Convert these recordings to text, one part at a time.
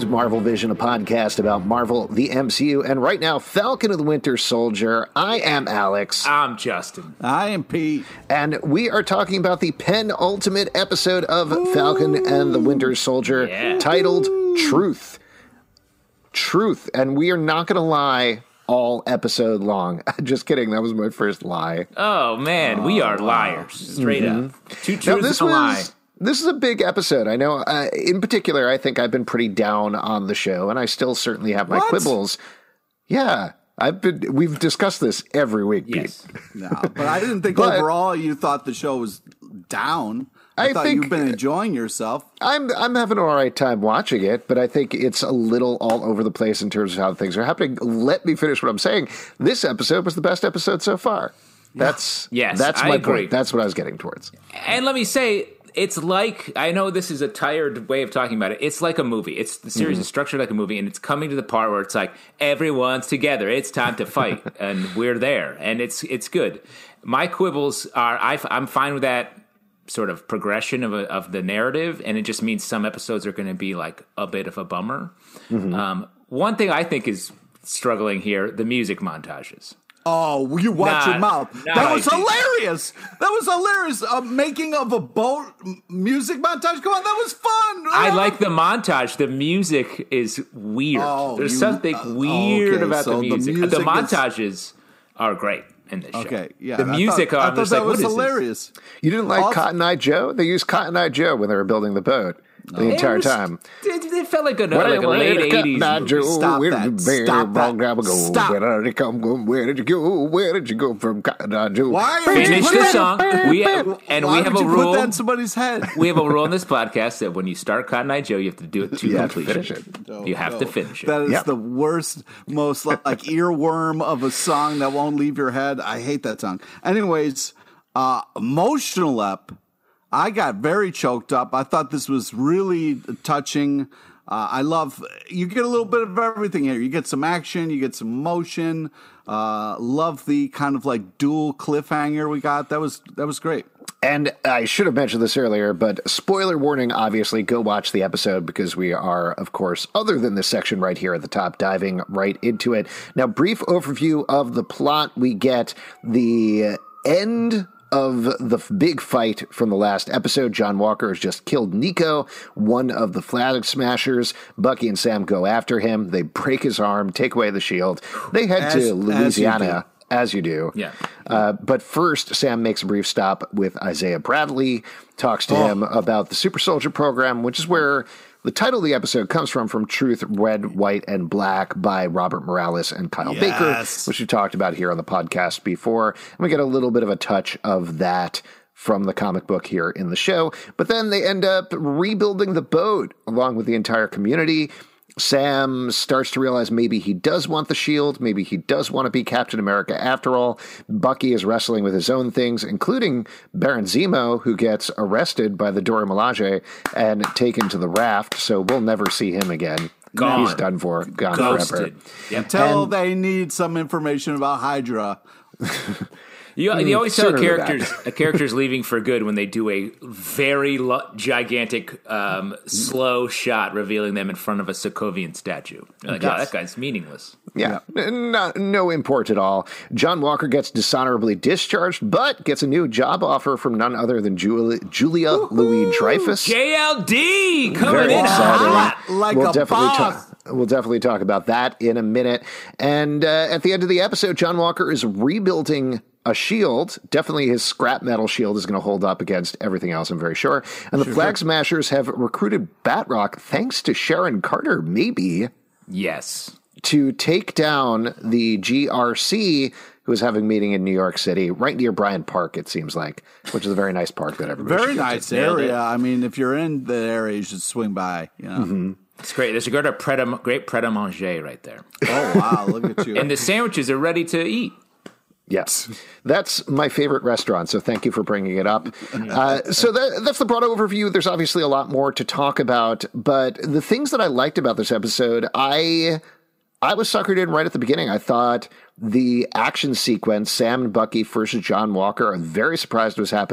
to Marvel Vision, a podcast about Marvel, the MCU, and right now, Falcon and the Winter Soldier. I am Alex. I'm Justin. I am Pete. And we are talking about the penultimate episode of Falcon and the Winter Soldier, titled Truth. Truth. And we are not going to lie all episode long. Just kidding. That was my first lie. Oh, man. We are liars. Straight up. Two truths and a lie. This is a big episode. I know, in particular, I think I've been pretty down on the show, and I still certainly have my quibbles. Yeah, we've discussed this every week, yes. Pete. No, but I didn't think overall you thought the show was down. I thought you've been enjoying yourself. I'm having an all right time watching it, but I think it's a little all over the place in terms of how things are happening. Let me finish what I'm saying. This episode was the best episode so far. That's my point. That's what I was getting towards. And let me say, it's like, I know this is a tired way of talking about it. It's like a movie. It's the series is structured like a movie, and it's coming to the part where it's like everyone's together. It's time to fight, and we're there, and it's good. My quibbles are I'm fine with that sort of progression of the narrative, and it just means some episodes are going to be like a bit of a bummer. One thing I think is struggling here: the music montages. Oh, you watch your mouth. That was hilarious. That was hilarious. A making of a boat music montage. Come on, that was fun. I like the montage. The music is weird. There's something weird about the music. The montages are great in this show. Okay, yeah. The music, I thought that was what hilarious. You didn't like Cotton Eye Joe? They used Cotton Eye Joe when they were building the boat. The entire time. It felt like a late 80s movie. Stop that. Stop. Where did it come from? Where did you go? Where did you go from Cotton Eye Joe? Finish the song. We have a rule. Put that in somebody's head? We have a rule on this podcast that when you start Cotton Eye Joe, you have to do it to completion. Finish it. You have to finish it. That is the worst, most like earworm of a song that won't leave your head. I hate that song. Anyways, emotional ep. I got very choked up. I thought this was really touching. You get a little bit of everything here. You get some action, you get some emotion. Love the kind of like dual cliffhanger we got. That was great. And I should have mentioned this earlier, but spoiler warning, obviously, go watch the episode because we are, of course, other than this section right here at the top, diving right into it. Now, brief overview of the plot. We get the end of the big fight from the last episode. John Walker has just killed Nico, one of the Flag Smashers. Bucky and Sam go after him. They break his arm, take away the shield. They head to Louisiana, as you do. Yeah. But first, Sam makes a brief stop with Isaiah Bradley, talks to him about the Super Soldier program, which is where the title of the episode comes from Truth, Red, White, and Black by Robert Morales and Kyle Baker, which we talked about here on the podcast before. And we get a little bit of a touch of that from the comic book here in the show. But then they end up rebuilding the boat along with the entire community. Sam starts to realize maybe he does want the shield. Maybe he does want to be Captain America after all. Bucky is wrestling with his own things, including Baron Zemo, who gets arrested by the Dora Milaje and taken to the raft. So we'll never see him again. Gone. He's done for. Gone Ghosted. forever. Until they need some information about Hydra. You always tell a character's leaving for good when they do a very gigantic, slow shot revealing them in front of a Sokovian statue. You're like, that guy's meaningless. Yeah, no import at all. John Walker gets dishonorably discharged, but gets a new job offer from none other than Julia Louis-Dreyfus. JLD coming in hot like a boss. We'll definitely talk about that in a minute. And at the end of the episode, John Walker is rebuilding a shield. Definitely his scrap metal shield is going to hold up against everything else, I'm very sure. And the Flag Smashers have recruited Batroc, thanks to Sharon Carter, maybe. Yes. To take down the GRC, who is having a meeting in New York City, right near Bryant Park, it seems like, which is a very nice park that everybody Very nice area. I mean, if you're in the area, you should swing by. You know? It's great. There's a great pret-a-manger right there. Oh, wow. Look at you. And the sandwiches are ready to eat. Yes, that's my favorite restaurant, so thank you for bringing it up. So that's the broad overview. There's obviously a lot more to talk about, but the things that I liked about this episode, I was suckered in right at the beginning. I thought the action sequence, Sam and Bucky versus John Walker, I'm very surprised it was happening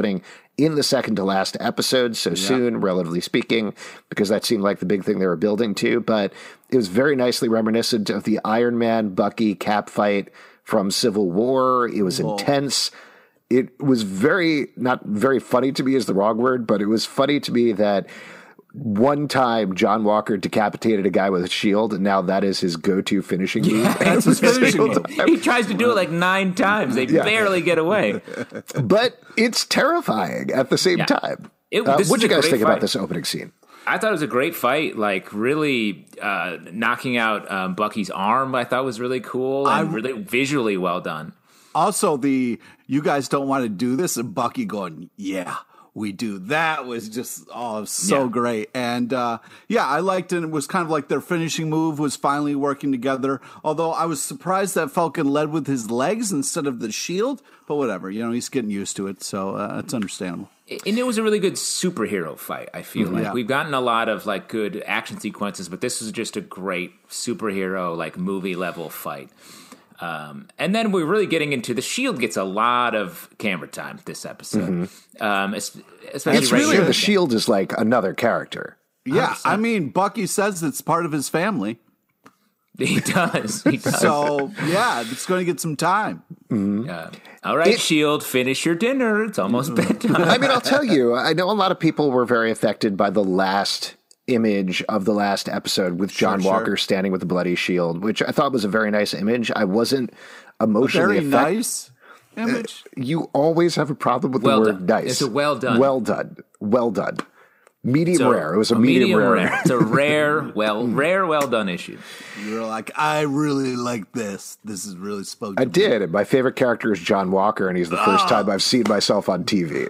in the second to last episode, so soon, relatively speaking, because that seemed like the big thing they were building to. But it was very nicely reminiscent of the Iron Man Bucky Cap fight from Civil War. It was intense. It was not very funny to me is the wrong word, but it was funny to me that one time John Walker decapitated a guy with a shield, and now that is his go-to finishing move. That's his finishing move. He tries to do it like 9 times. They barely get away. But it's terrifying at the same time. What do you guys think about this opening scene? I thought it was a great fight, like really knocking out Bucky's arm. I thought was really cool and really visually well done. Also, you guys don't want to do this, and Bucky going, yeah, we do. That was just, so great. And I liked it. It was kind of like their finishing move was finally working together. Although I was surprised that Falcon led with his legs instead of the shield, but whatever, he's getting used to it. So it's understandable. And it was a really good superhero fight, I feel like. Yeah. We've gotten a lot of like good action sequences, but this is just a great superhero, like movie level fight. And then we're really getting into the Shield gets a lot of camera time this episode. Especially it's really the Shield is like another character. Yeah, 100%. I mean, Bucky says it's part of his family. He does. So, it's going to get some time. All right, Shield, finish your dinner. It's almost bedtime. I mean, I'll tell you, I know a lot of people were very affected by the last image of the last episode with John Walker standing with the bloody shield, which I thought was a very nice image. I wasn't emotionally affected. Very nice image. You always have a problem with the word nice. It's a well done. Well done. Medium rare. It was a medium rare. It's a rare, well done issue. You were like, I really like this. This is really spoken. I did. And my favorite character is John Walker, and he's the first time I've seen myself on TV.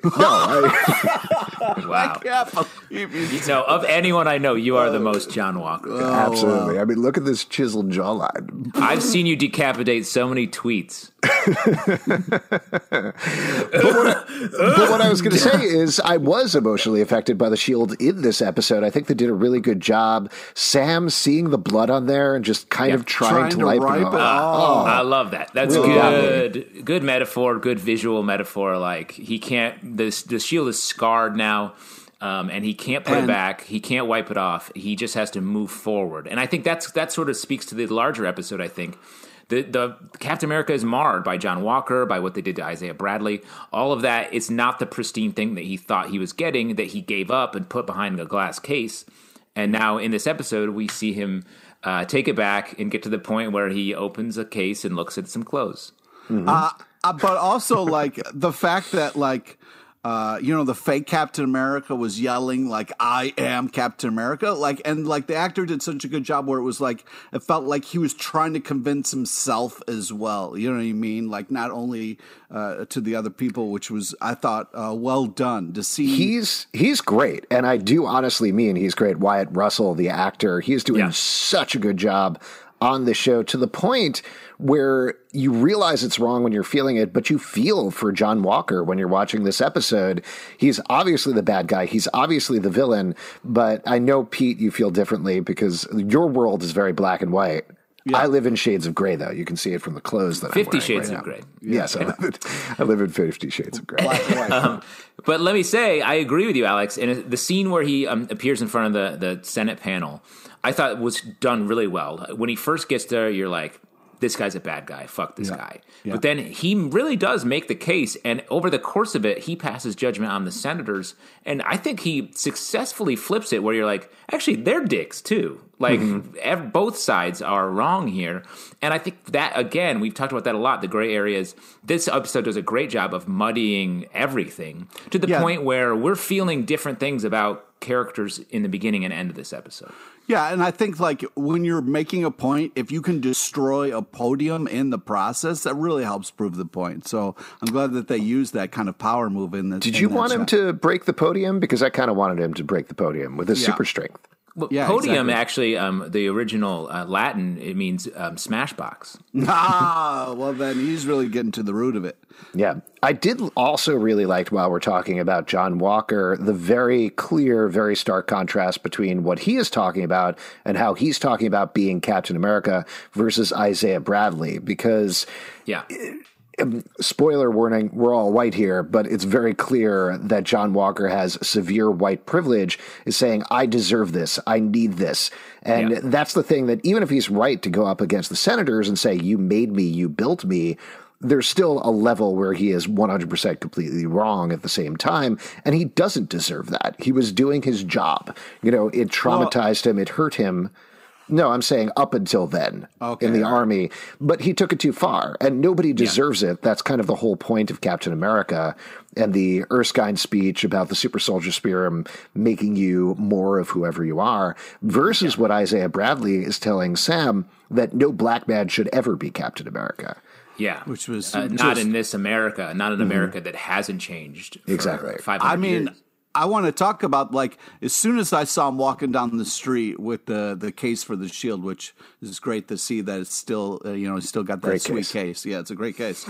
Wow. I can't believe you. Of anyone I know, you are the most John Walker. Absolutely. Wow. I mean, look at this chiseled jawline. I've seen you decapitate so many tweets. But what I was going to say is I was emotionally affected by the shield in this episode. I think they did a really good job. Sam seeing the blood on there and just kind of trying to wipe it off. I love that. That's really good. Good metaphor, good visual metaphor. Like he can't, the shield is scarred now. And he can't put it back. He can't wipe it off. He just has to move forward. And I think that sort of speaks to the larger episode, I think. The Captain America is marred by John Walker, by what they did to Isaiah Bradley. All of that, it's not the pristine thing that he thought he was getting, that he gave up and put behind a glass case. And now in this episode, we see him take it back and get to the point where he opens a case and looks at some clothes. Mm-hmm. But also, like, the fact that, like, the fake Captain America was yelling like, I am Captain America. Like, and like the actor did such a good job where it was like, it felt like he was trying to convince himself as well. You know what I mean? Like not only, to the other people, which was, I thought, well done to see. He's great. And I do honestly mean he's great. Wyatt Russell, the actor, he's doing such a good job on the show to the point where you realize it's wrong when you're feeling it, but you feel for John Walker when you're watching this episode. He's obviously the bad guy. He's obviously the villain, but I know, Pete, you feel differently because your world is very black and white. Yeah. I live in shades of gray, though. You can see it from the clothes that 50 I'm wearing Shades right of now. Gray. Yes, I live in 50 Shades of Gray. Black and white. But let me say, I agree with you, Alex. And the scene where he appears in front of the Senate panel, I thought was done really well. When he first gets there, you're like, this guy's a bad guy. Fuck this guy. Yeah. But then he really does make the case. And over the course of it, he passes judgment on the senators. And I think he successfully flips it where you're like, actually, they're dicks too. Like both sides are wrong here. And I think that, again, we've talked about that a lot, the gray areas. This episode does a great job of muddying everything to the point where we're feeling different things about characters in the beginning and end of this episode. Yeah, and I think like when you're making a point, if you can destroy a podium in the process, that really helps prove the point. So I'm glad that they used that kind of power move in this. Did you want him to break the podium? Because I kind of wanted him to break the podium with his super strength. Well, podium, exactly. Actually, the original Latin, it means smash box. Well, then he's really getting to the root of it. Yeah. I did also really like, while we're talking about John Walker, the very clear, very stark contrast between what he is talking about and how he's talking about being Captain America versus Isaiah Bradley. Because spoiler warning, we're all white here, but it's very clear that John Walker has severe white privilege, is saying, I deserve this. I need this. And that's the thing, that even if he's right to go up against the senators and say, you made me, you built me, there's still a level where he is 100% completely wrong at the same time, and he doesn't deserve that. He was doing his job. It traumatized him, it hurt him. No, I'm saying up until then in the Army, but he took it too far, and nobody deserves it. That's kind of the whole point of Captain America and the Erskine speech about the super soldier serum making you more of whoever you are, versus what Isaiah Bradley is telling Sam, that no black man should ever be Captain America. Yeah, which was not in this America, not in America that hasn't changed. Exactly. 500 years. I want to talk about, like, as soon as I saw him walking down the street with the case for the shield, which is great to see that it's still, he's still got that great sweet case. Yeah, it's a great case.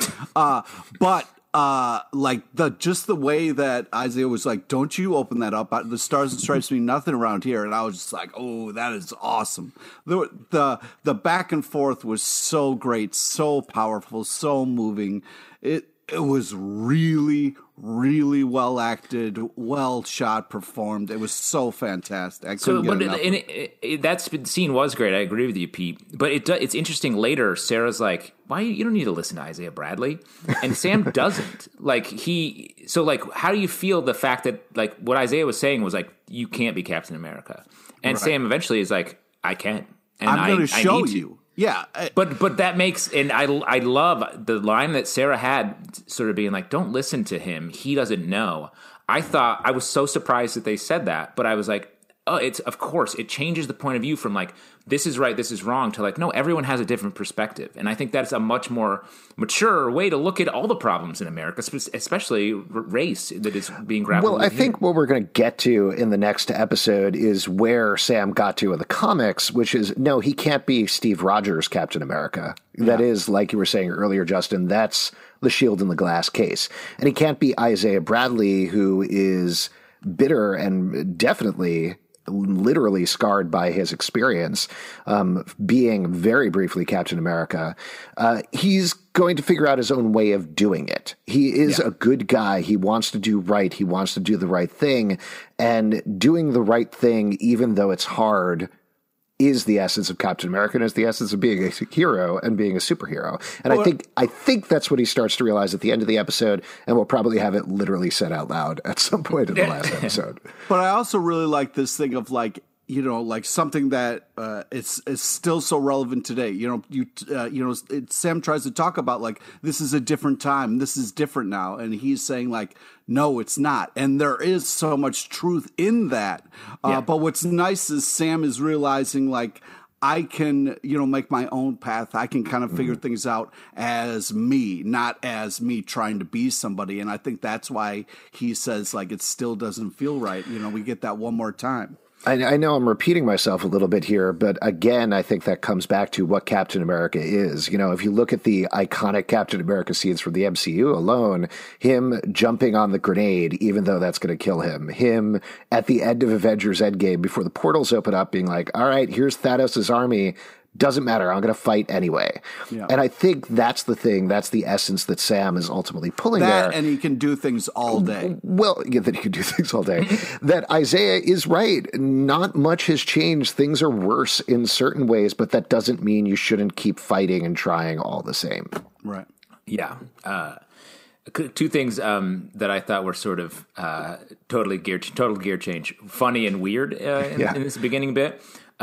But like the way that Isaiah was like, don't you open that up. The Stars and Stripes mean nothing around here. And I was just like, oh, that is awesome. The back and forth was so great, so powerful, so moving. It was really, really well acted, well shot, performed. It was so fantastic. I couldn't get enough. That scene was great. I agree with you, Pete. But it's interesting. Later, Sarah's like, "Why you don't need to listen to Isaiah Bradley," and Sam doesn't. How do you feel the fact that like what Isaiah was saying was like, you can't be Captain America, and Sam eventually is like, I can, and I'm going to show you. Yeah, but that makes, and I love the line that Sarah had, sort of being like, "Don't listen to him; he doesn't know." I was so surprised that they said that, but I was like, "Oh, of course it changes the point of view from like this is right, this is wrong to like no, everyone has a different perspective," and I think that's a much more mature way to look at all the problems in America, especially race that is being grappled with. Well, I think what we're going to get to in the next episode is where Sam got to in the comics, which is, no, he can't be Steve Rogers Captain America. That is, like you were saying earlier, Justin, that's the shield in the glass case. And he can't be Isaiah Bradley, who is bitter and definitely literally scarred by his experience, being very briefly Captain America. He's going to figure out his own way of doing it. He is a good guy. He wants to do right. He wants to do the right thing. And doing the right thing, even though it's hard, is the essence of Captain America, and is the essence of being a hero and being a superhero. And I think that's what he starts to realize at the end of the episode, and we'll probably have it literally said out loud at some point in the last episode. But I also really like this thing of like, like something that is still so relevant today. Sam tries to talk about like, this is a different time, this is different now, and he's saying like, no, it's not. And there is so much truth in that. But what's nice is Sam is realizing like, I can, make my own path. I can kind of figure things out as me, not as me trying to be somebody. And I think that's why he says like, it still doesn't feel right. We get that one more time. I know I'm repeating myself a little bit here, but again, I think that comes back to what Captain America is. If you look at the iconic Captain America scenes from the MCU alone, him jumping on the grenade, even though that's going to kill him at the end of Avengers Endgame before the portals open up being like, all right, here's Thanos' army. Doesn't matter. I'm going to fight anyway. Yeah. And I think that's the thing. That's the essence that Sam is ultimately pulling there. And he can do things all day. Well, that he can do things all day. That Isaiah is right. Not much has changed. Things are worse in certain ways, but that doesn't mean you shouldn't keep fighting and trying all the same. Right. Yeah. Two things that I thought were sort of total gear change. Funny and weird in this beginning bit.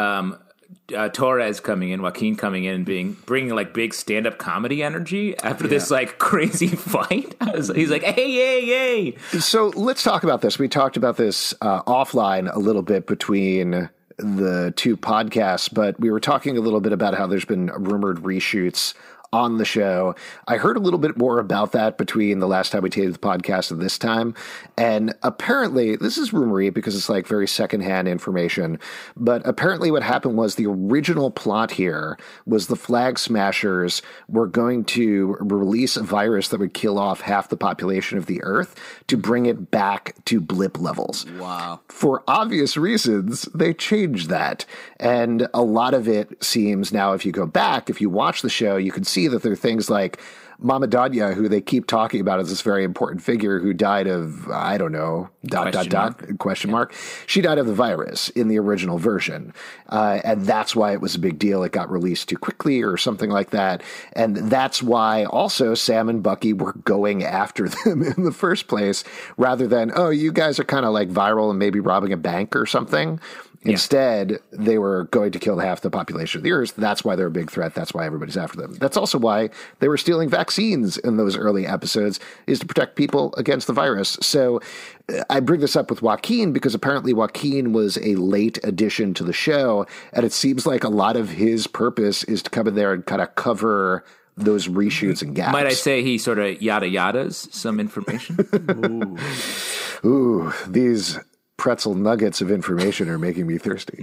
Torres coming in, Joaquin coming in, and bringing like big stand-up comedy energy after this like crazy fight. He's like, hey. So let's talk about this. We talked about this offline a little bit between the two podcasts, but we were talking a little bit about how there's been rumored reshoots on the show. I heard a little bit more about that between the last time we taped the podcast and this time. And apparently, this is rumory because it's like very secondhand information, but apparently what happened was the original plot here was the Flag Smashers were going to release a virus that would kill off half the population of the Earth to bring it back to blip levels. Wow. For obvious reasons, they changed that. And a lot of it seems now, if you go back, if you watch the show, you can see that there are things like Mama Danya, who they keep talking about as this very important figure who died of, I don't know, question mark. She died of the virus in the original version. And that's why it was a big deal. It got released too quickly or something like that. And that's why also Sam and Bucky were going after them in the first place, rather than, oh, you guys are kind of like viral and maybe robbing a bank or something. Instead, they were going to kill half the population of the Earth. That's why they're a big threat. That's why everybody's after them. That's also why they were stealing vaccines in those early episodes, is to protect people against the virus. So I bring this up with Joaquin because apparently Joaquin was a late addition to the show, and it seems like a lot of his purpose is to come in there and kind of cover those reshoots and gaps. Might I say he sort of yadas some information? Ooh, these pretzel nuggets of information are making me thirsty.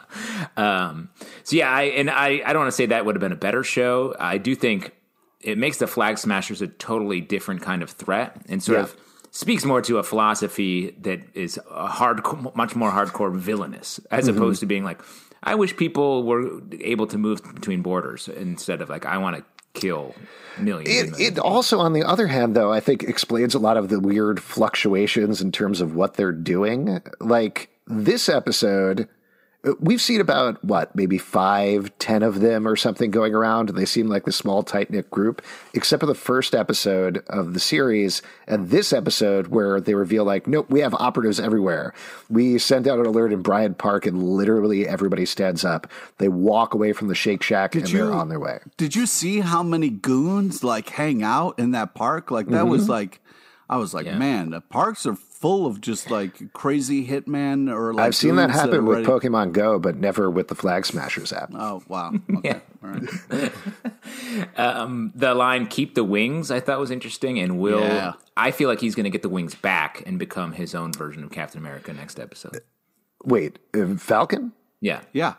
I don't want to say that would have been a better show. I do think it makes the Flag Smashers a totally different kind of threat, and sort of speaks more to a philosophy that is much more hardcore villainous, as opposed to being like, I wish people were able to move between borders instead of like, I want to kill millions. It also, on the other hand, though, I think explains a lot of the weird fluctuations in terms of what they're doing. Like this episode, we've seen about, maybe 5-10 of them or something going around, and they seem like the small, tight-knit group, except for the first episode of the series, and this episode where they reveal, like, nope, we have operatives everywhere. We send out an alert in Bryant Park, and literally everybody stands up. They walk away from the Shake Shack, they're on their way. Did you see how many goons, like, hang out in that park? Like, that was, like, I was like, man, the parks are full of just like crazy hitman or like. I've seen that happen with Pokemon Go, but never with the Flag Smashers app. Oh wow! Okay, all right. The line "Keep the wings" I thought was interesting, and I feel like he's going to get the wings back and become his own version of Captain America next episode. Wait, Falcon? Yeah.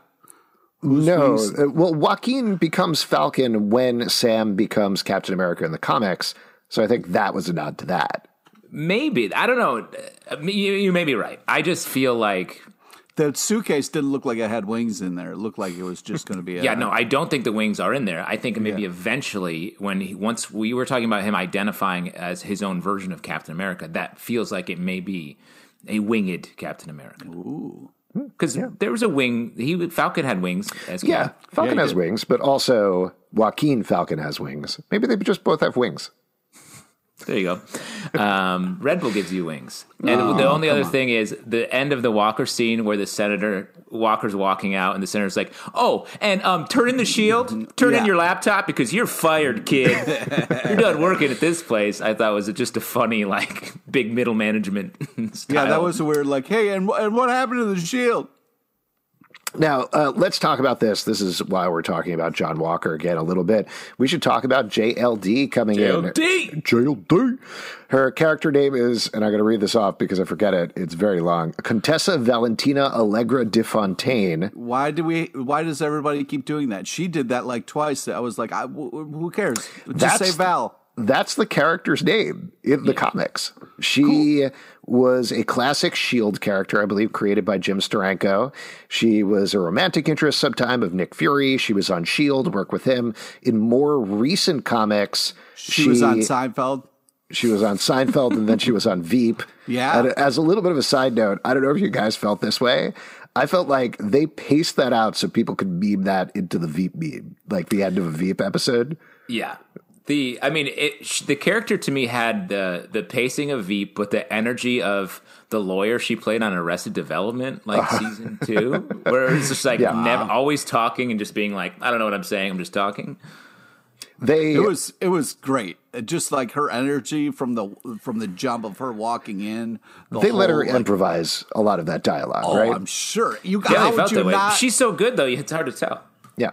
No, well, Joaquin becomes Falcon when Sam becomes Captain America in the comics, so I think that was a nod to that. Maybe. I don't know. You may be right. I just feel like the suitcase didn't look like it had wings in there. It looked like it was just going to be. No, I don't think the wings are in there. I think maybe eventually, once we were talking about him identifying as his own version of Captain America, that feels like it may be a winged Captain America. Ooh. Because there was a wing. Falcon had wings. Falcon has wings, but also Joaquin Falcon has wings. Maybe they just both have wings. There you go. Red Bull gives you wings. And the only other thing is the end of the Walker scene where the Walker's walking out and the senator's like, oh, and turn in the shield, turn in your laptop because you're fired, kid. You're done working at this place. I thought was just a funny, like, big middle management style. Yeah, that was weird. Like, hey, and what happened to the shield? Now, let's talk about this. This is why we're talking about John Walker again a little bit. We should talk about JLD coming in. JLD! Her character name is, and I'm going to read this off because I forget it. It's very long. Contessa Valentina Allegra de Fontaine. Why does everybody keep doing that? She did that like twice. I was like, who cares? Just say Val. That's the character's name in the comics. She was a classic S.H.I.E.L.D. character, I believe, created by Jim Steranko. She was a romantic interest sometime of Nick Fury. She was on S.H.I.E.L.D., worked with him. In more recent comics, she was on Seinfeld. She was on Seinfeld, and then she was on Veep. Yeah. And as a little bit of a side note, I don't know if you guys felt this way. I felt like they paced that out so people could meme that into the Veep meme, like the end of a Veep episode. Yeah. The character to me had the pacing of Veep, but the energy of the lawyer she played on Arrested Development, like season 2, where it's just like never always talking and just being like, I don't know what I'm saying, I'm just talking. It was great. Just like her energy from the jump of her walking in. They let her improvise a lot of that dialogue, right? I'm sure. They felt that way. She's so good though, it's hard to tell. Yeah.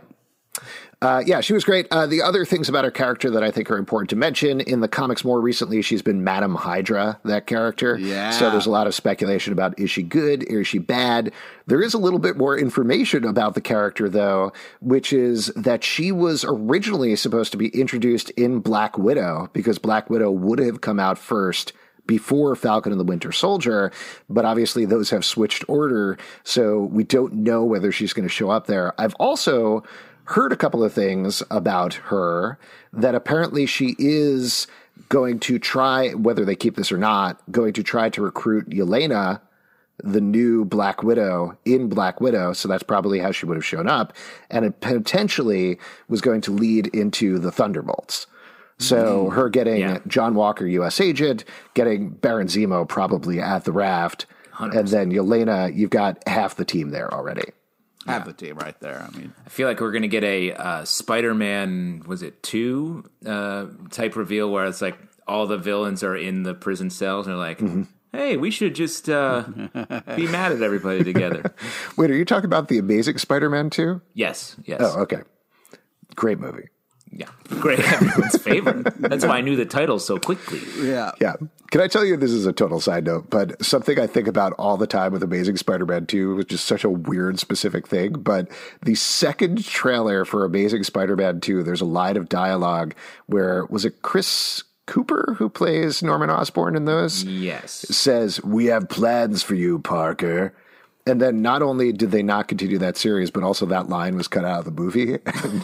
She was great. The other things about her character that I think are important to mention, in the comics more recently, she's been Madam Hydra, that character. Yeah. So there's a lot of speculation about, is she good? Is she bad? There is a little bit more information about the character, though, which is that she was originally supposed to be introduced in Black Widow, because Black Widow would have come out first before Falcon and the Winter Soldier, but obviously those have switched order, so we don't know whether she's going to show up there. I've also heard a couple of things about her that apparently she is going to try, whether they keep this or not, going to try to recruit Yelena, the new Black Widow, in Black Widow. So that's probably how she would have shown up. And it potentially was going to lead into the Thunderbolts. So her getting John Walker, U.S. agent, getting Baron Zemo probably at the raft, 100%. And then Yelena, you've got half the team there already. Half the team right there. I mean, I feel like we're going to get a Spider-Man, was it 2 type reveal where it's like all the villains are in the prison cells and they're like, hey, we should just be mad at everybody together. Wait, are you talking about The Amazing Spider-Man 2? Yes. Oh, okay. Great movie. Yeah, great. Everyone's favorite. That's why I knew the title so quickly. Yeah. Can I tell you, this is a total side note, but something I think about all the time with Amazing Spider-Man 2, which is such a weird specific thing, but the second trailer for Amazing Spider-Man 2, there's a line of dialogue where, was it Chris Cooper who plays Norman Osborn in those? Yes. Says, "We have plans for you, Parker." And then not only did they not continue that series, but also that line was cut out of the movie.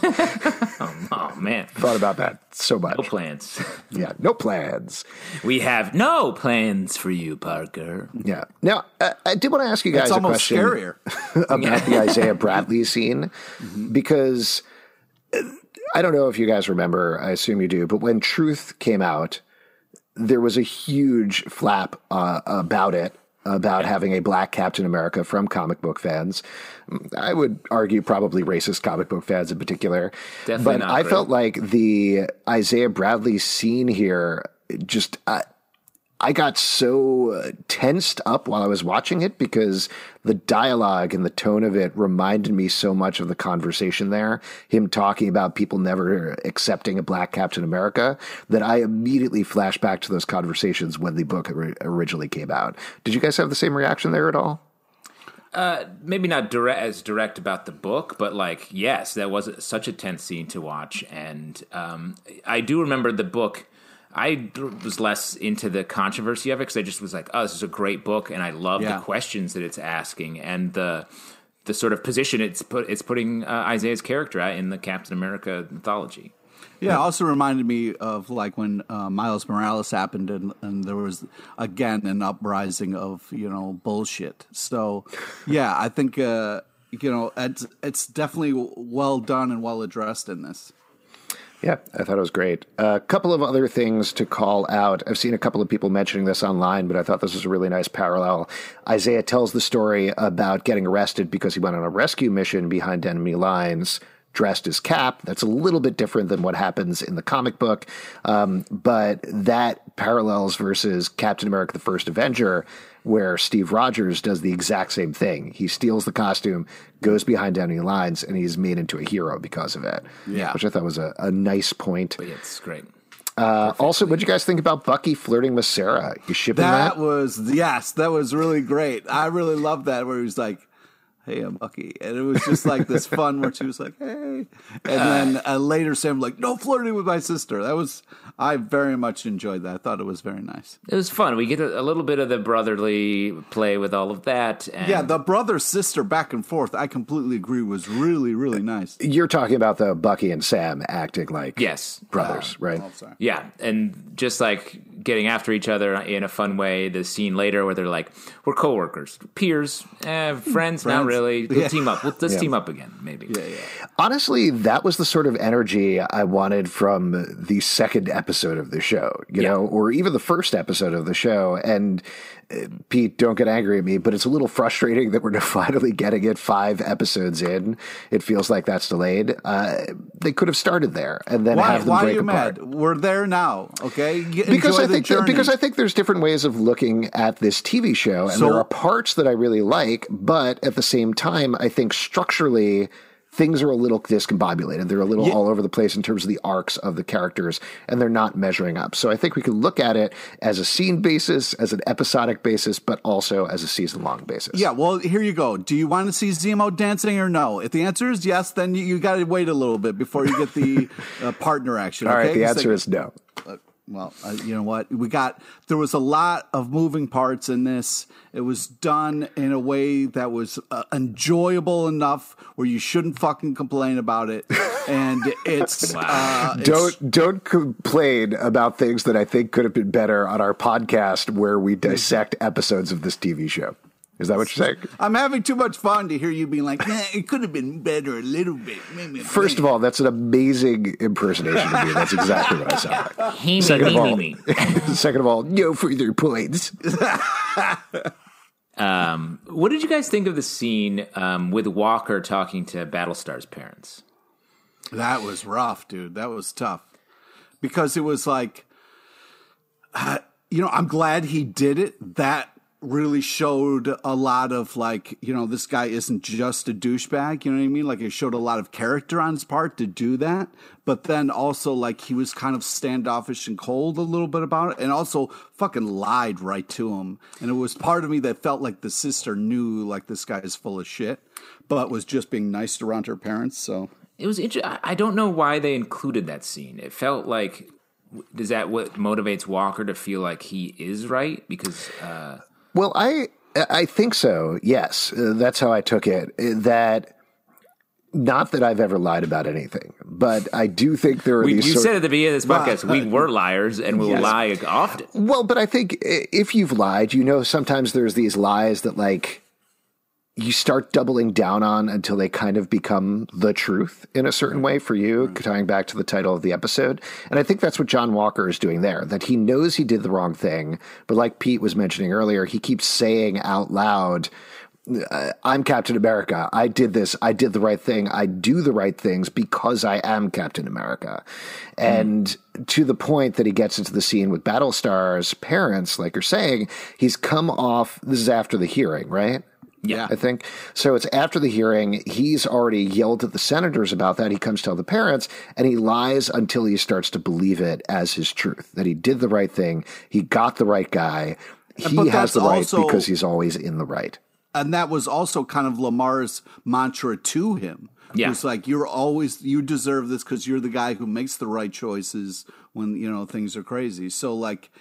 Oh, man. Thought about that so much. No plans. Yeah, no plans. We have no plans for you, Parker. Yeah. Now, I did want to ask you guys a question scarier. about the Isaiah Bradley scene, because I don't know if you guys remember, I assume you do, but when Truth came out, there was a huge flap about it, about having a black Captain America from comic book fans. I would argue probably racist comic book fans in particular. Definitely but not I great. felt like the Isaiah Bradley scene here just... I got so tensed up while I was watching it because the dialogue and the tone of it reminded me so much of the conversation there, him talking about people never accepting a black Captain America, that I immediately flashed back to those conversations when the book originally came out. Did you guys have the same reaction there at all? Maybe not as direct about the book, but like, yes, that was such a tense scene to watch. And I do remember the book. I was less into the controversy of it because I just was like, oh, this is a great book, and I love the questions that it's asking and the sort of position it's putting Isaiah's character at in the Captain America mythology. Yeah, it also reminded me of like when Miles Morales happened and there was, again, an uprising of, bullshit. So, yeah, I think, it's definitely well done and well addressed in this. Yeah, I thought it was great. A couple of other things to call out. I've seen a couple of people mentioning this online, but I thought this was a really nice parallel. Isaiah tells the story about getting arrested because he went on a rescue mission behind enemy lines, dressed as Cap. That's a little bit different than what happens in the comic book, but that parallels versus Captain America: The First Avenger, where Steve Rogers does the exact same thing. He steals the costume, goes behind enemy lines, and he's made into a hero because of it. Yeah. Which I thought was a nice point. But it's great. Also, what did you guys think about Bucky flirting with Sarah? You shipping that? That was really great. I really loved that, where he was like, hey, I'm Bucky. And it was just like this fun where she was like, hey. And then later Sam like, no flirting with my sister. I very much enjoyed that. I thought it was very nice. It was fun. We get a little bit of the brotherly play with all of that. And yeah, the brother-sister back and forth, I completely agree, was really, really nice. You're talking about the Bucky and Sam acting like brothers, right? Oh, sorry. Yeah, and just like getting after each other in a fun way. The scene later where they're like, we're coworkers, peers, friends, not really. We'll team up. Let's team up again, maybe. Yeah. Honestly, that was the sort of energy I wanted from the second episode of the show, you know, or even the first episode of the show. And Pete, don't get angry at me, but it's a little frustrating that we're finally getting it 5 episodes in. It feels like that's delayed. They could have started there and then have them break apart. Why are you mad? We're there now, okay? Because I think there's different ways of looking at this TV show, and there are parts that I really like, but at the same time, I think structurally things are a little discombobulated. They're a little all over the place in terms of the arcs of the characters, and they're not measuring up. So I think we can look at it as a scene basis, as an episodic basis, but also as a season-long basis. Yeah, well, here you go. Do you want to see Zemo dancing or no? If the answer is yes, then you got to wait a little bit before you get the partner action. All okay? right, the answer is no. Well, you know what? There was a lot of moving parts in this. It was done in a way that was enjoyable enough where you shouldn't fucking complain about it. And it's, don't complain about things that I think could have been better on our podcast where we dissect episodes of this TV show. Is that what you're saying? I'm having too much fun to hear you being like, it could have been better a little bit. First of all, that's an amazing impersonation of me. That's exactly what I sound like. Second of all, no further points. What did you guys think of the scene with Walker talking to Battlestar's parents? That was rough, dude. That was tough. Because it was like, I'm glad he did it. That really showed a lot of like, this guy isn't just a douchebag, you know what I mean? Like it showed a lot of character on his part to do that. But then also like he was kind of standoffish and cold a little bit about it and also fucking lied right to him. And it was part of me that felt like the sister knew like this guy is full of shit, but was just being nice around her parents. So it was interesting. I don't know why they included that scene. It felt like, is that what motivates Walker to feel like he is right? Because, well, I think so. Yes, that's how I took it. That not that I've ever lied about anything, but I do think there are these. You said at the beginning of this podcast we were liars and we will lie often. Well, but I think if you've lied, sometimes there's these lies that like you start doubling down on until they kind of become the truth in a certain way for you, tying back to the title of the episode. And I think that's what John Walker is doing there, that he knows he did the wrong thing. But like Pete was mentioning earlier, he keeps saying out loud, I'm Captain America. I did this. I did the right thing. I do the right things because I am Captain America. And to the point that he gets into the scene with Battlestar's parents, like you're saying, he's come off, this is after the hearing, right? Yeah. I think. So it's after the hearing. He's already yelled at the senators about that. He comes to tell the parents, and he lies until he starts to believe it as his truth, that he did the right thing. He got the right guy. He has the right because he's always in the right. And that was also kind of Lamar's mantra to him. Yeah. It's like, you deserve this because you're the guy who makes the right choices when, things are crazy. So like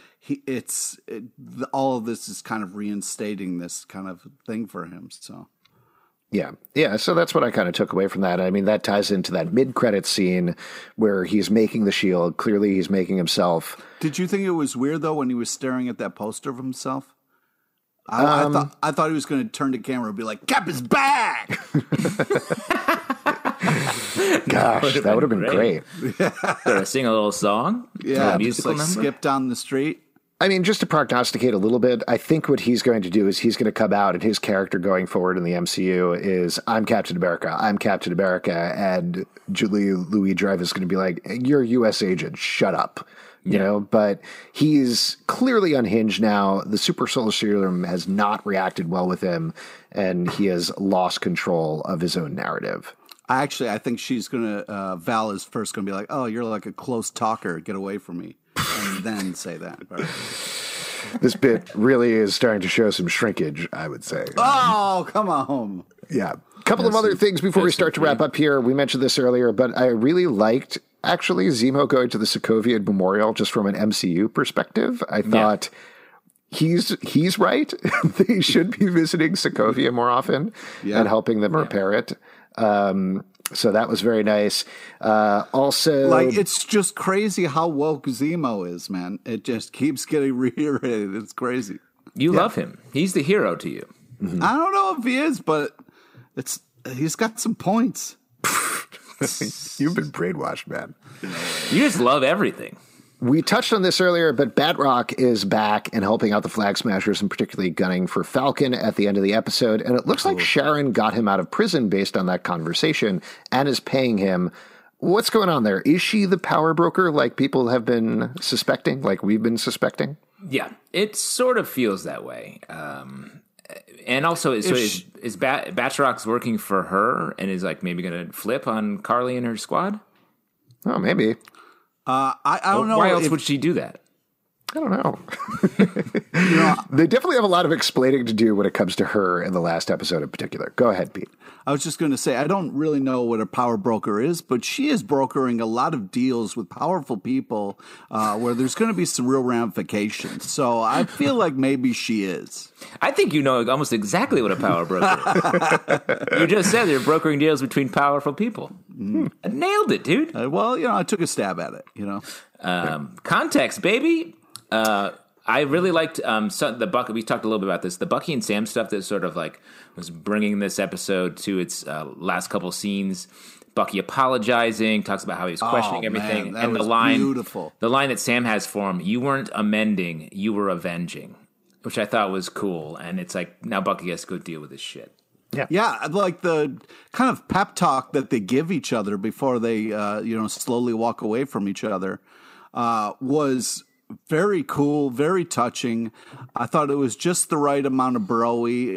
all of this is kind of reinstating this kind of thing for him. So. Yeah. Yeah. So that's what I kind of took away from that. I mean, that ties into that mid-credit scene where he's making the shield. Clearly he's making himself. Did you think it was weird though, when he was staring at that poster of himself? I thought he was going to turn the camera and be like, Cap is back. Gosh, that would have been great. Sing a little song? Yeah, a musical just like number? skip down the street. I mean, just to prognosticate a little bit, I think what he's going to do is he's going to come out and his character going forward in the MCU is, I'm Captain America, I'm Captain America, and Julia Louis-Dreyfus is going to be like, you're a U.S. agent, shut up. You know, but he's clearly unhinged now. The super soldier serum has not reacted well with him, and he has lost control of his own narrative. I think she's going to, Val is first going to be like, oh, you're like a close talker, get away from me, and then say that. This bit really is starting to show some shrinkage, I would say. Oh, come on. Yeah. A couple of other things before we start to wrap up here. We mentioned this earlier, but I really liked actually Zemo going to the Sokovia Memorial just from an MCU perspective. I thought he's right. They should be visiting Sokovia more often and helping them repair it. So that was very nice. Also, like, it's just crazy how woke Zemo is, man. It just keeps getting reiterated. It's crazy. You love him. He's the hero to you. Mm-hmm. I don't know if he is, but he's got some points. You've been brainwashed, man. You just love everything. We touched on this earlier, but Batroc is back and helping out the Flag Smashers and particularly gunning for Falcon at the end of the episode. And it looks like Sharon got him out of prison based on that conversation and is paying him. What's going on there? Is she the power broker like people have been suspecting, like we've been suspecting? Yeah, it sort of feels that way. And also, is Batroc's working for her and is like maybe going to flip on Carly and her squad? Oh, maybe. I don't know. Why else would she do that? I don't know. They definitely have a lot of explaining to do when it comes to her in the last episode in particular. Go ahead, Pete. I was just going to say, I don't really know what a power broker is, but she is brokering a lot of deals with powerful people where there's going to be some real ramifications. So I feel like maybe she is. I think you know almost exactly what a power broker is. You just said they're brokering deals between powerful people. I nailed it, dude. Well, I took a stab at it, Context, baby. I really liked the Bucky. We talked a little bit about this. The Bucky and Sam stuff that sort of like was bringing this episode to its last couple scenes. Bucky apologizing, talks about how he was questioning everything, man, and was the line, beautiful. The line that Sam has for him: "You weren't amending, you were avenging," which I thought was cool. And it's like now Bucky has to go deal with this shit. Yeah, like the kind of pep talk that they give each other before they, slowly walk away from each other was very cool, very touching. I thought it was just the right amount of bro-y.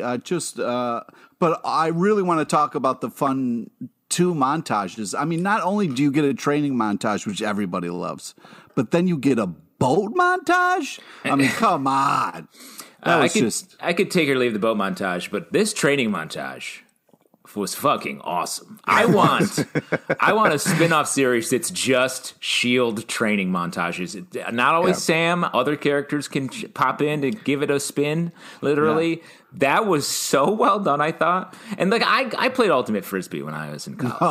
But I really want to talk about the fun 2 montages. I mean, not only do you get a training montage, which everybody loves, but then you get a boat montage? I mean, come on. I could take or leave the boat montage, but this training montage was fucking awesome. I want a spin-off series that's just S.H.I.E.L.D. training montages. Not always Sam. Other characters can pop in to give it a spin, literally. Yeah. That was so well done, I thought. And like I played Ultimate Frisbee when I was in college.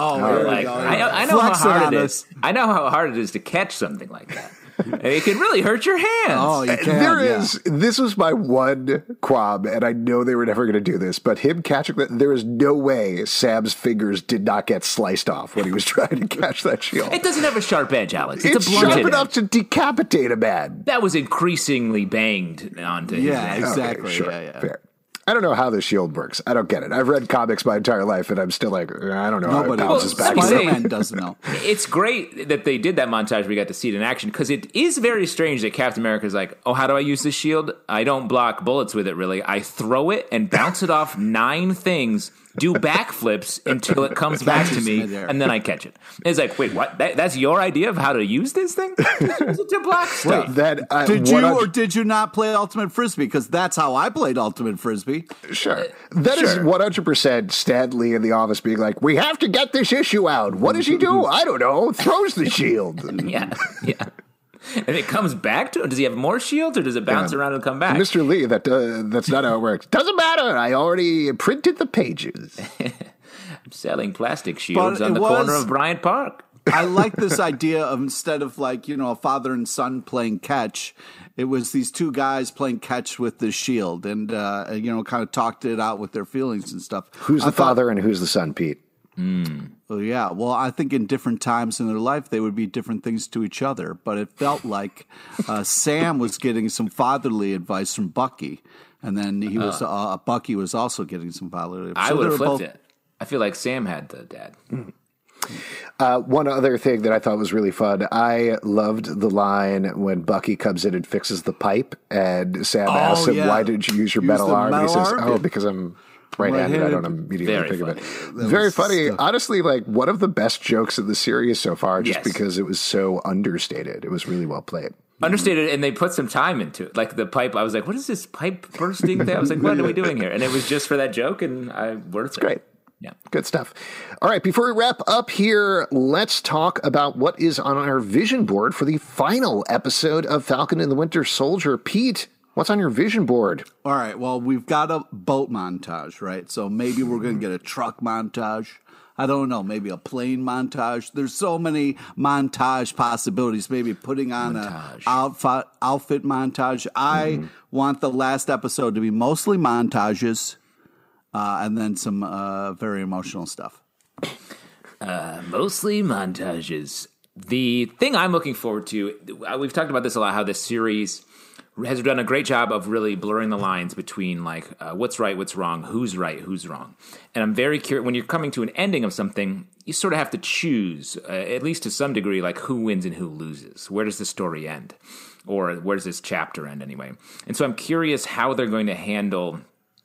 I know how hard it is. I know how hard it is to catch something like that. It can really hurt your hands. Oh, you can. This was my one qualm, and I know they were never going to do this, but him catching that, there is no way Sam's fingers did not get sliced off when he was trying to catch that shield. It doesn't have a sharp edge, Alex. It's a blunt sharp enough to decapitate a man. That was increasingly banged onto his head. Exactly. Okay, sure. Fair. I don't know how the shield works. I don't get it. I've read comics my entire life, and I'm still like, I don't know. Nobody bounces back. Spider-Man doesn't know. It's great that they did that montage. We got to see it in action because it is very strange that Captain America is like, oh, how do I use this shield? I don't block bullets with it, really. I throw it and bounce it off 9 things, do backflips until it comes back to me, and then I catch it. And it's like, wait, what? That's your idea of how to use this thing? Use it to block stuff. Wait, did you not play Ultimate Frisbee? Because that's how I played Ultimate Frisbee. Sure. That is 100% Stan Lee in the office being like, we have to get this issue out. What does he do? I don't know. Throws the shield. Yeah. And it comes back to him. Does he have more shields, or does it bounce around and come back? Mr. Lee, that's not how it works. Doesn't matter. I already printed the pages. I'm selling plastic shields on the corner of Bryant Park. I like this idea of instead of like, a father and son playing catch, it was these 2 guys playing catch with the shield and, kind of talked it out with their feelings and stuff. Who's the father and who's the son, Pete? Well, yeah. Well, I think in different times in their life, they would be different things to each other. But it felt like Sam was getting some fatherly advice from Bucky. And then Bucky was also getting some fatherly advice. I would have flipped it. I feel like Sam had the dad. One other thing that I thought was really fun, I loved the line when Bucky comes in and fixes the pipe, and Sam asks him, why did you use your metal arm? And he says, because I'm right-handed. I don't immediately think of it. Very funny. Honestly, like one of the best jokes in the series so far, just because it was so understated. It was really well played. Understated, and they put some time into it. Like the pipe, I was like, what is this pipe bursting thing? I was like, what are we doing here? And it was just for that joke, and it's great. Yeah. Good stuff. All right, before we wrap up here, let's talk about what is on our vision board for the final episode of Falcon and the Winter Soldier. Pete, what's on your vision board? All right, well, we've got a boat montage, right? So maybe we're going to get a truck montage. I don't know, maybe a plane montage. There's so many montage possibilities. Maybe putting on an outfit montage. I want the last episode to be mostly montages. And then some very emotional stuff. Mostly montages. The thing I'm looking forward to, we've talked about this a lot, how this series has done a great job of really blurring the lines between like what's right, what's wrong, who's right, who's wrong. And I'm very curious, when you're coming to an ending of something, you sort of have to choose, at least to some degree, like who wins and who loses. Where does the story end? Or where does this chapter end anyway? And so I'm curious how they're going to handle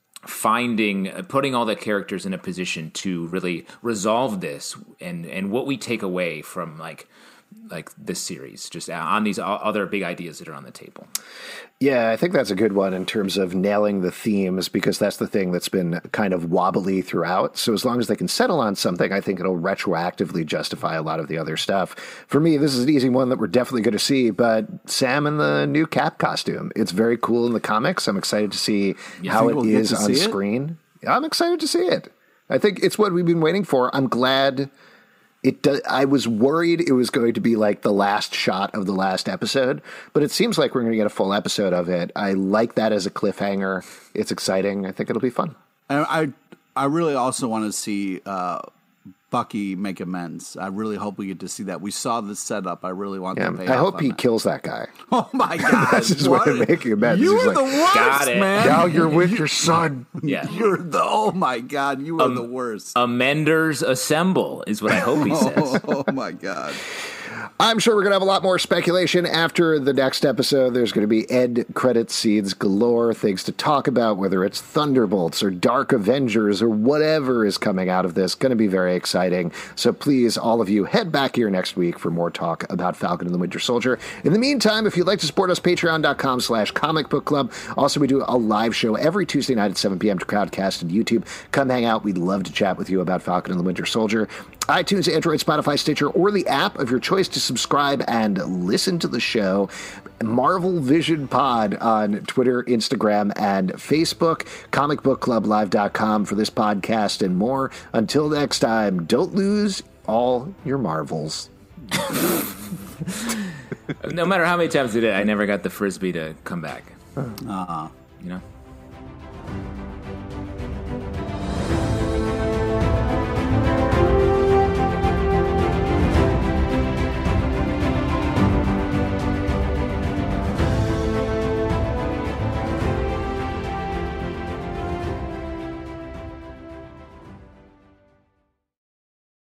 putting all the characters in a position to really resolve this, and what we take away from like like this series, just on these other big ideas that are on the table. Yeah, I think that's a good one in terms of nailing the themes, because that's the thing that's been kind of wobbly throughout. So as long as they can settle on something, I think it'll retroactively justify a lot of the other stuff. For me, this is an easy one that we're definitely going to see, but Sam in the new Cap costume. It's very cool in the comics. I'm excited to see how it is on screen. I'm excited to see it. I think it's what we've been waiting for. I'm glad it does. I was worried it was going to be like the last shot of the last episode, but it seems like we're going to get a full episode of it. I like that as a cliffhanger. It's exciting. I think it'll be fun. And I really also want to see Bucky make amends. I really hope we get to see that. We saw the setup. I really want to pay off. I hope he kills that guy. Oh my God. That's his way of making amends. You are the worst, man. Now you're with your son. Yeah. Oh my God. You are the worst. Amenders assemble is what I hope he says. Oh my God. I'm sure we're going to have a lot more speculation after the next episode. There's going to be end credit scenes galore, things to talk about, whether it's Thunderbolts or Dark Avengers or whatever is coming out of this. Going to be very exciting. So please, all of you, head back here next week for more talk about Falcon and the Winter Soldier. In the meantime, if you'd like to support us, patreon.com/Comic Book Club. Also, we do a live show every Tuesday night at 7 p.m. to Crowdcast and YouTube. Come hang out. We'd love to chat with you about Falcon and the Winter Soldier. iTunes, Android, Spotify, Stitcher, or the app of your choice to subscribe and listen to the show. Marvel Vision Pod on Twitter, Instagram, and Facebook. ComicBookClubLive.com for this podcast and more. Until next time, don't lose all your Marvels. No matter how many times I did it, I never got the Frisbee to come back. You know?